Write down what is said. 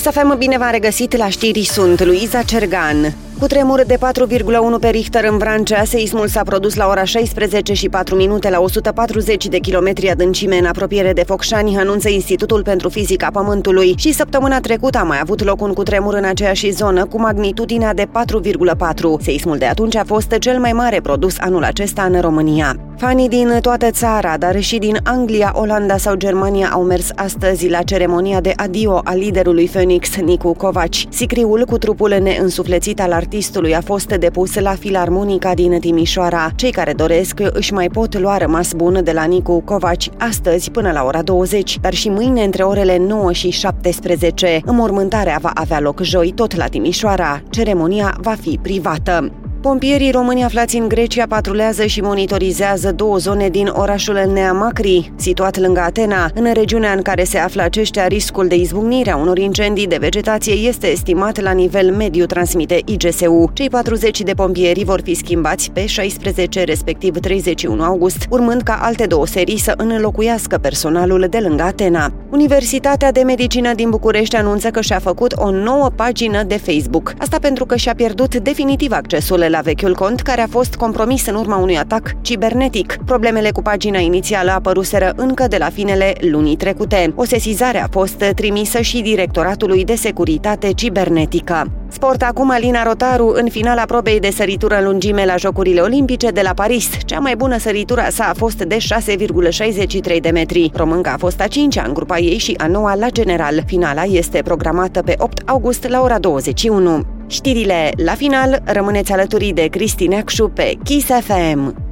Kiss FM, bine v-am regăsit la știri, sunt Luiza Cergan. Cutremur de 4,1 pe Richter în Vrancea, seismul s-a produs la ora 16 și 4 minute la 140 de kilometri adâncime în apropiere de Focșani, anunță Institutul pentru Fizica Pământului. Și săptămâna trecută a mai avut loc un cutremur în aceeași zonă cu magnitudinea de 4,4. Seismul de atunci a fost cel mai mare produs anul acesta în România. Fanii din toată țara, dar și din Anglia, Olanda sau Germania au mers astăzi la ceremonia de adio a liderului Phoenix, Nicu Covaci. Sicriul cu trupul neînsuflețit al artistului a fost depus la Filarmonica din Timișoara. Cei care doresc își mai pot lua rămas bun de la Nicu Covaci astăzi până la ora 20, dar și mâine între orele 9 și 17. Înmormântarea va avea loc joi tot la Timișoara. Ceremonia va fi privată. Pompierii români aflați în Grecia patrulează și monitorizează două zone din orașul Neamacri, situat lângă Atena. În regiunea în care se află aceștia, riscul de izbucnire a unor incendii de vegetație este estimat la nivel mediu, transmite IGSU. Cei 40 de pompieri vor fi schimbați pe 16, respectiv 31 august, urmând ca alte două serii să înlocuiască personalul de lângă Atena. Universitatea de Medicină din București anunță că și-a făcut o nouă pagină de Facebook. Asta pentru că și-a pierdut definitiv accesul la vechiul cont, care a fost compromis în urma unui atac cibernetic. Problemele cu pagina inițială apăruseră încă de la finele lunii trecute. O sesizare a fost trimisă și Directoratului de Securitate Cibernetică. Sport acum, Alina Rotaru în finala probei de săritură în lungime la Jocurile Olimpice de la Paris. Cea mai bună săritură a sa a fost de 6,63 de metri. Românca a fost a 5-a în grupa ei și a 9-a la general. Finala este programată pe 8 august la ora 21. Știrile la final, rămâneți alături de Cristi Neacșu pe Kiss FM.